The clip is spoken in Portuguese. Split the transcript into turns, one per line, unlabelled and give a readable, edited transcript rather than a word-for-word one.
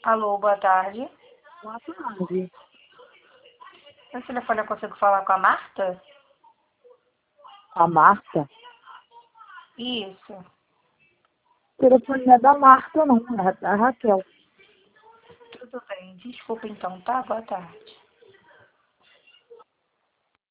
Alô, boa tarde.
Boa tarde.
Esse telefone eu consigo falar com a Marta?
A Marta?
Isso.
O telefone não é da Marta, não. É da Raquel.
Tudo bem. Desculpa então, tá? Boa tarde.